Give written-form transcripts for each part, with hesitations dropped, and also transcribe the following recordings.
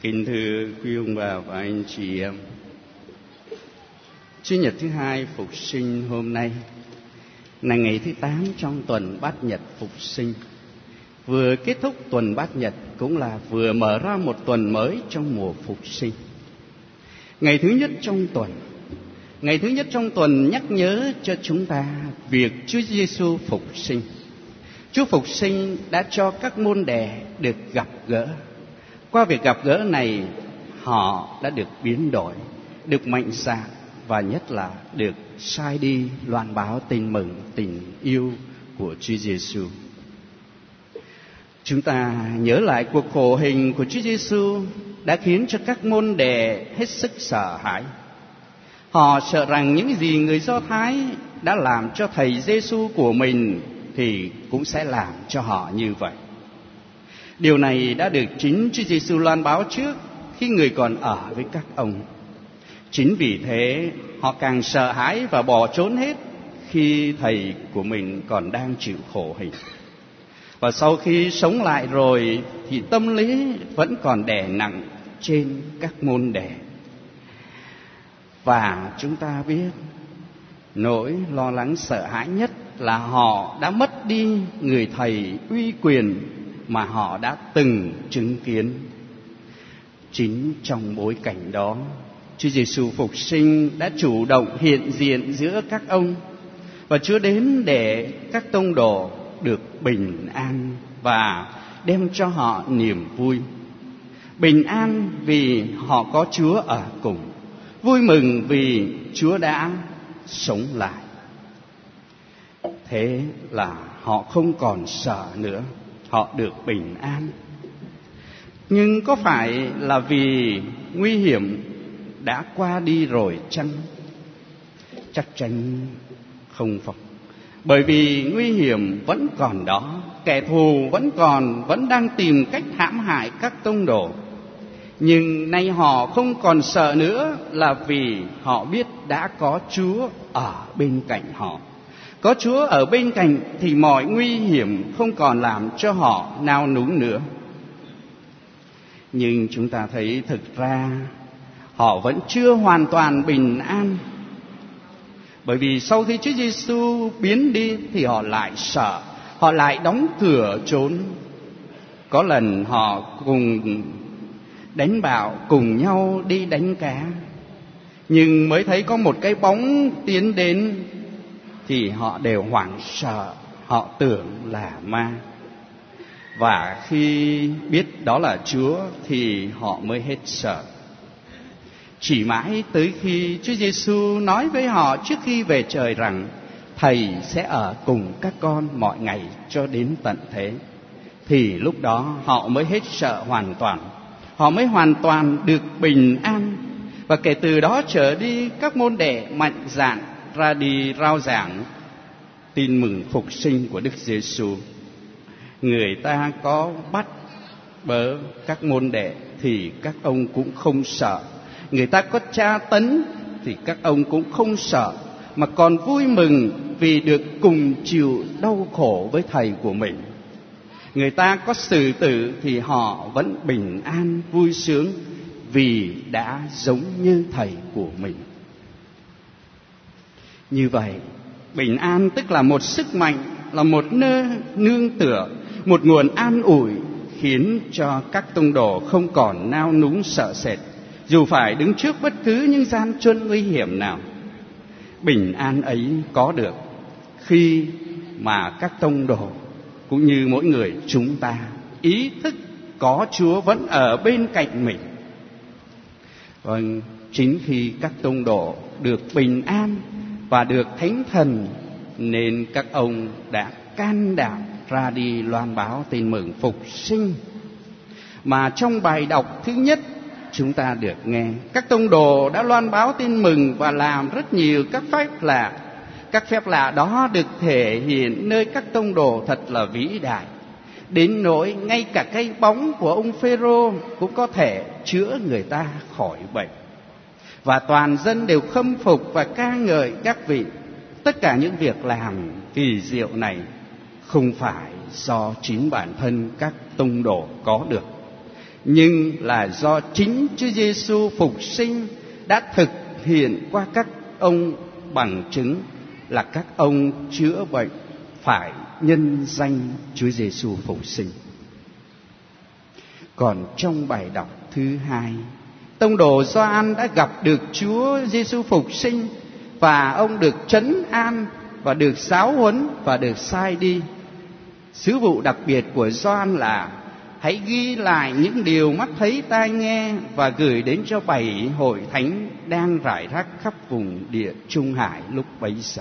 Kính thưa quý ông bà và anh chị em, Chủ nhật thứ hai Phục sinh hôm nay là ngày thứ 8 trong tuần Bát Nhật Phục sinh. Vừa kết thúc tuần Bát Nhật cũng là vừa mở ra một tuần mới trong mùa Phục sinh. Ngày thứ nhất trong tuần nhắc nhớ cho chúng ta việc Chúa Giêsu phục sinh. Chúa phục sinh đã cho các môn đệ được gặp gỡ. Qua việc gặp gỡ này, họ đã được biến đổi, được mạnh dạn và nhất là được sai đi loan báo tin mừng tình yêu của Chúa Giêsu. Chúng ta nhớ lại cuộc khổ hình của Chúa Giêsu đã khiến cho các môn đệ hết sức sợ hãi. Họ sợ rằng những gì người Do Thái đã làm cho thầy Giêsu của mình thì cũng sẽ làm cho họ như vậy. Điều này đã được chính Chúa Giêsu loan báo trước khi người còn ở với các ông. Chính vì thế họ càng sợ hãi và bỏ trốn hết khi thầy của mình còn đang chịu khổ hình. Và sau khi sống lại rồi thì tâm lý vẫn còn đè nặng trên các môn đệ. Và chúng ta biết nỗi lo lắng sợ hãi nhất là họ đã mất đi người thầy uy quyền mà họ đã từng chứng kiến. Chính trong bối cảnh đó, Chúa Giêsu phục sinh đã chủ động hiện diện giữa các ông, và Chúa đến để các tông đồ được bình an và đem cho họ niềm vui. Bình an vì họ có Chúa ở cùng, vui mừng vì Chúa đã sống lại. Thế là họ không còn sợ nữa, họ được bình an. Nhưng có phải là vì nguy hiểm đã qua đi rồi chăng? Chắc chắn không phải. Bởi vì nguy hiểm vẫn còn đó, kẻ thù vẫn đang tìm cách hãm hại các tông đồ. Nhưng nay họ không còn sợ nữa là vì họ biết đã có Chúa ở bên cạnh họ. Có Chúa ở bên cạnh thì mọi nguy hiểm không còn làm cho họ nao núng nữa. Nhưng chúng ta thấy thực ra họ vẫn chưa hoàn toàn bình an. Bởi vì sau khi Chúa Giêsu biến đi thì họ lại sợ, họ lại đóng cửa trốn. Có lần họ cùng đánh bạo, cùng nhau đi đánh cá, nhưng mới thấy có một cái bóng tiến đến thì họ đều hoảng sợ, họ tưởng là ma. Và khi biết đó là Chúa thì họ mới hết sợ. Chỉ mãi tới khi Chúa Giêsu nói với họ trước khi về trời rằng Thầy sẽ ở cùng các con mọi ngày cho đến tận thế, thì lúc đó họ mới hết sợ hoàn toàn. Họ mới hoàn toàn được bình an. Và kể từ đó trở đi, các môn đệ mạnh dạn ra đi rao giảng tin mừng phục sinh của Đức Giêsu. Người ta có bắt bớ các môn đệ thì các ông cũng không sợ. Người ta có tra tấn thì các ông cũng không sợ, mà còn vui mừng vì được cùng chịu đau khổ với thầy của mình. Người ta có xử tử thì họ vẫn bình an vui sướng vì đã giống như thầy của mình. Như vậy, bình an tức là một sức mạnh, là một nơi nương tựa, một nguồn an ủi khiến cho các tông đồ không còn nao núng sợ sệt, dù phải đứng trước bất cứ những gian truân nguy hiểm nào. Bình an ấy có được khi mà các tông đồ cũng như mỗi người chúng ta ý thức có Chúa vẫn ở bên cạnh mình. Vâng, chính khi các tông đồ được bình an và được Thánh Thần nên các ông đã can đảm ra đi loan báo tin mừng phục sinh. Mà trong bài đọc thứ nhất chúng ta được nghe các tông đồ đã loan báo tin mừng và làm rất nhiều các phép lạ. Các phép lạ đó được thể hiện nơi các tông đồ thật là vĩ đại, đến nỗi ngay cả cái bóng của ông Phêrô cũng có thể chữa người ta khỏi bệnh. Và toàn dân đều khâm phục và ca ngợi các vị. Tất cả những việc làm kỳ diệu này không phải do chính bản thân các tông đồ có được, nhưng là do chính Chúa Giêsu phục sinh đã thực hiện qua các ông bằng chứng là các ông chữa bệnh phải nhân danh Chúa Giêsu phục sinh. Còn trong bài đọc thứ 2, tông đồ Gioan đã gặp được Chúa Giêsu phục sinh và ông được trấn an và được giáo huấn và được sai đi. Sứ vụ đặc biệt của Gioan là hãy ghi lại những điều mắt thấy tai nghe và gửi đến cho 7 hội thánh đang rải rác khắp vùng địa Trung Hải lúc bấy giờ.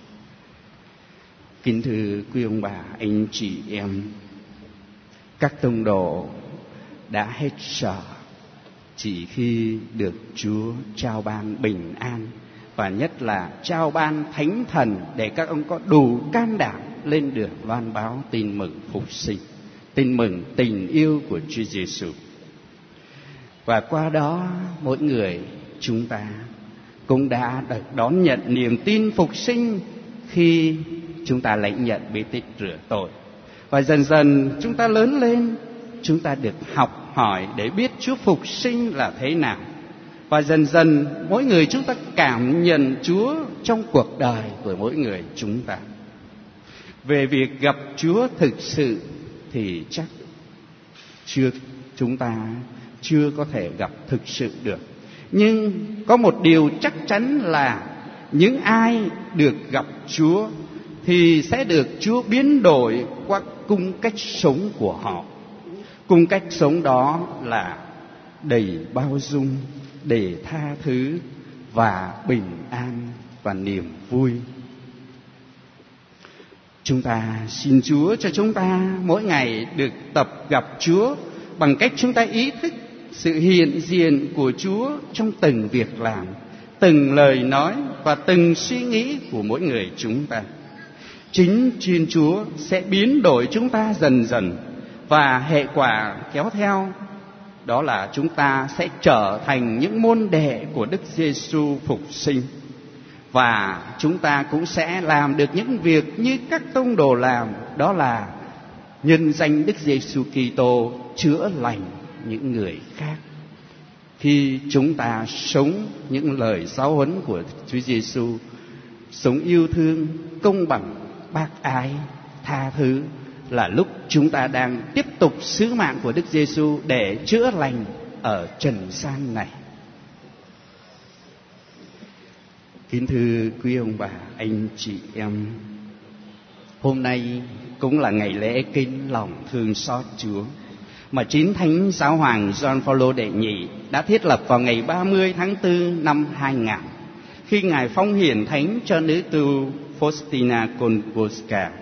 Kính thưa quý ông bà, anh chị em, các tông đồ đã hết sợ chỉ khi được Chúa trao ban bình an, và nhất là trao ban thánh thần để các ông có đủ can đảm lên đường loan báo tin mừng phục sinh, tin mừng tình yêu của Chúa Giêsu. Và qua đó mỗi người chúng ta cũng đã được đón nhận niềm tin phục sinh khi chúng ta lãnh nhận bí tích rửa tội. Và dần dần chúng ta lớn lên, chúng ta được học hỏi để biết Chúa phục sinh là thế nào. Và dần dần mỗi người chúng ta cảm nhận Chúa trong cuộc đời của mỗi người chúng ta. Về việc gặp Chúa thực sự thì chắc chúng ta chưa có thể gặp thực sự được. Nhưng có một điều chắc chắn là những ai được gặp Chúa thì sẽ được Chúa biến đổi qua cung cách sống của họ. Cung cách sống đó là đầy bao dung, đầy tha thứ và bình an và niềm vui. Chúng ta xin Chúa cho chúng ta mỗi ngày được tập gặp Chúa bằng cách chúng ta ý thức sự hiện diện của Chúa trong từng việc làm, từng lời nói và từng suy nghĩ của mỗi người chúng ta. Chính Thiên Chúa sẽ biến đổi chúng ta dần dần, và hệ quả kéo theo đó là chúng ta sẽ trở thành những môn đệ của Đức Giêsu phục sinh. Và chúng ta cũng sẽ làm được những việc như các tông đồ làm, đó là nhân danh Đức Giêsu Kitô chữa lành những người khác. Khi chúng ta sống những lời giáo huấn của Chúa Giêsu, sống yêu thương, công bằng, bác ái, tha thứ, là lúc chúng ta đang tiếp tục sứ mạng của Đức Giêsu để chữa lành ở trần gian này. Kính thưa quý ông bà, anh chị em, hôm nay cũng là ngày lễ kính lòng thương xót Chúa mà chính Thánh Giáo hoàng Gioan Phaolô đệ nhị đã thiết lập vào ngày 30 tháng 4 năm 2000, khi Ngài phong hiển thánh cho nữ tu Faustina Kowalska.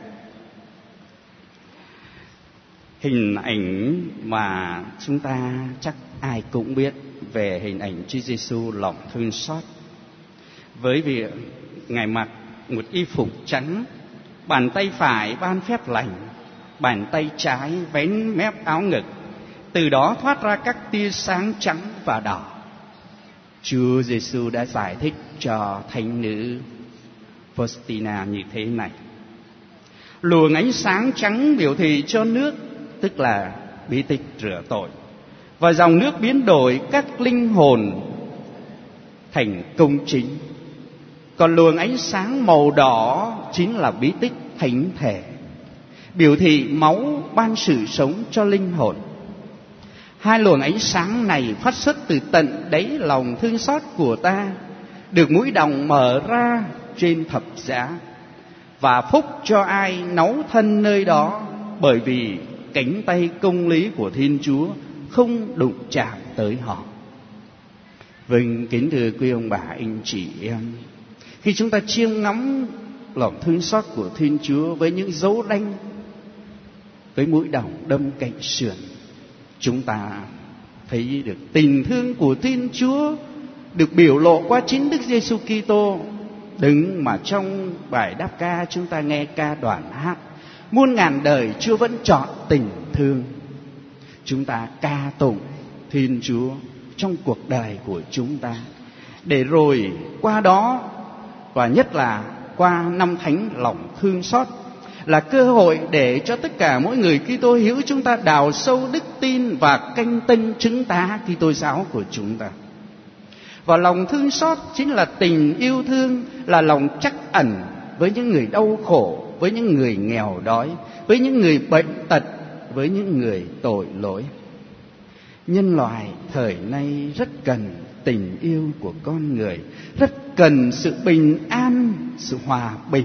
Hình ảnh mà chúng ta chắc ai cũng biết về hình ảnh Chúa Giêsu lòng thương xót, với việc Ngài mặc một y phục trắng, bàn tay phải ban phép lành, bàn tay trái vén mép áo ngực, từ đó thoát ra các tia sáng trắng và đỏ. Chúa Giêsu đã giải thích cho thánh nữ Faustina như thế này: luồng ánh sáng trắng biểu thị cho nước, tức là bí tích rửa tội, và dòng nước biến đổi các linh hồn thành công chính. Còn luồng ánh sáng màu đỏ chính là bí tích thánh thể, biểu thị máu ban sự sống cho linh hồn. Hai luồng ánh sáng này phát xuất từ tận đáy lòng thương xót của ta, được mũi đồng mở ra trên thập giá, và phúc cho ai náu thân nơi đó, bởi vì cánh tay công lý của Thiên Chúa không đụng chạm tới họ. Vâng, kính thưa quý ông bà, anh chị em, khi chúng ta chiêm ngắm lòng thương xót của Thiên Chúa với những dấu đanh, với mũi đồng đâm cạnh sườn, chúng ta thấy được tình thương của Thiên Chúa được biểu lộ qua chính Đức Giêsu Kitô. Đứng mà trong bài đáp ca chúng ta nghe ca đoàn hát: muôn ngàn đời Chúa vẫn chọn tình thương. Chúng ta ca tụng Thiên Chúa trong cuộc đời của chúng ta, để rồi qua đó, và nhất là qua năm thánh lòng thương xót, là cơ hội để cho tất cả mỗi người Kitô hữu chúng ta đào sâu đức tin và canh tân chứng tá Kitô giáo của chúng ta. Và lòng thương xót chính là tình yêu thương, là lòng trắc ẩn với những người đau khổ, với những người nghèo đói, với những người bệnh tật, với những người tội lỗi. Nhân loại thời nay rất cần tình yêu của con người, rất cần sự bình an, sự hòa bình.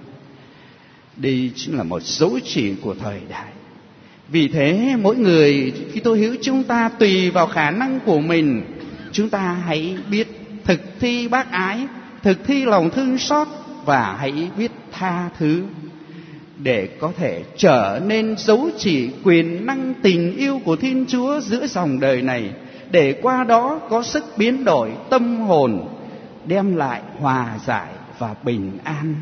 Đây chính là một dấu chỉ của thời đại. Vì thế mỗi người Kitô hữu chúng ta tùy vào khả năng của mình, chúng ta hãy biết thực thi bác ái, thực thi lòng thương xót và hãy biết tha thứ, để có thể trở nên dấu chỉ quyền năng tình yêu của Thiên Chúa giữa dòng đời này, để qua đó có sức biến đổi tâm hồn, đem lại hòa giải và bình an.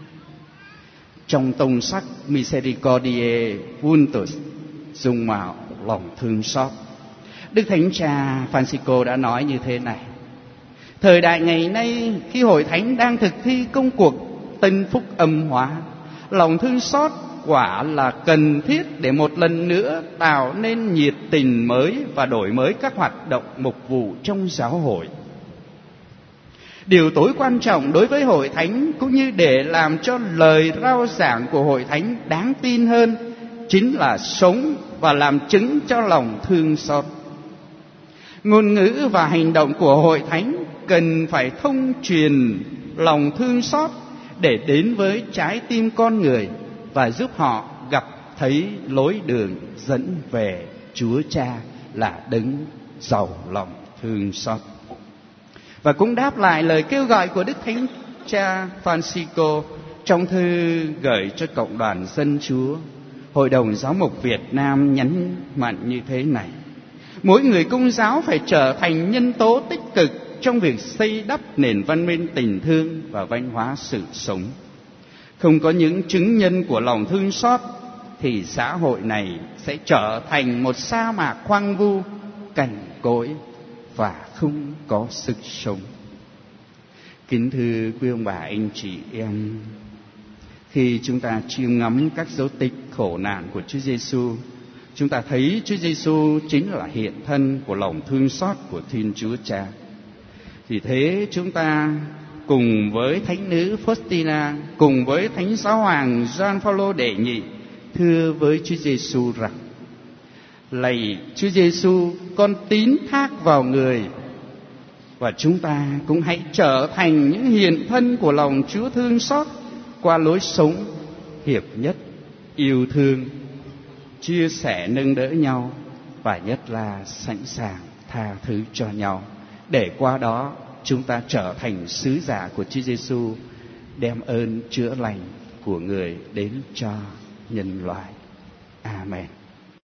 Trong tông sách Misericordiae Vultus, dung mạo lòng thương xót, Đức Thánh Cha Francisco đã nói như thế này: thời đại ngày nay, khi Hội Thánh đang thực thi công cuộc tân phúc âm hóa, lòng thương xót quả là cần thiết để một lần nữa tạo nên nhiệt tình mới và đổi mới các hoạt động mục vụ trong giáo hội. Điều tối quan trọng đối với Hội Thánh, cũng như để làm cho lời rao giảng của Hội Thánh đáng tin hơn, chính là sống và làm chứng cho lòng thương xót. Ngôn ngữ và hành động của Hội Thánh cần phải thông truyền lòng thương xót để đến với trái tim con người và giúp họ gặp thấy lối đường dẫn về Chúa Cha là đấng giàu lòng thương xót. Và cũng đáp lại lời kêu gọi của Đức Thánh Cha Francisco trong thư gửi cho cộng đoàn dân Chúa, Hội đồng Giáo mục Việt Nam nhấn mạnh như thế này: mỗi người Công giáo phải trở thành nhân tố tích cực trong việc xây đắp nền văn minh tình thương và văn hóa sự sống. Không có những chứng nhân của lòng thương xót thì xã hội này sẽ trở thành một sa mạc hoang vu, cằn cỗi và không có sức sống. Kính thưa quý ông bà anh chị em, khi chúng ta chiêm ngắm các dấu tích khổ nạn của Chúa Giêsu, chúng ta thấy Chúa Giêsu chính là hiện thân của lòng thương xót của Thiên Chúa Cha. Vì thế chúng ta cùng với Thánh nữ Faustina, cùng với Thánh Giáo Hoàng Gioan Phaolô đệ nhị thưa với Chúa Giêsu rằng: lạy Chúa Giêsu, con tín thác vào người. Và chúng ta cũng hãy trở thành những hiện thân của lòng Chúa thương xót qua lối sống hiệp nhất, yêu thương, chia sẻ nâng đỡ nhau, và nhất là sẵn sàng tha thứ cho nhau, để qua đó chúng ta trở thành sứ giả của Chúa Giêsu, đem ơn chữa lành của người đến cho nhân loại. Amen.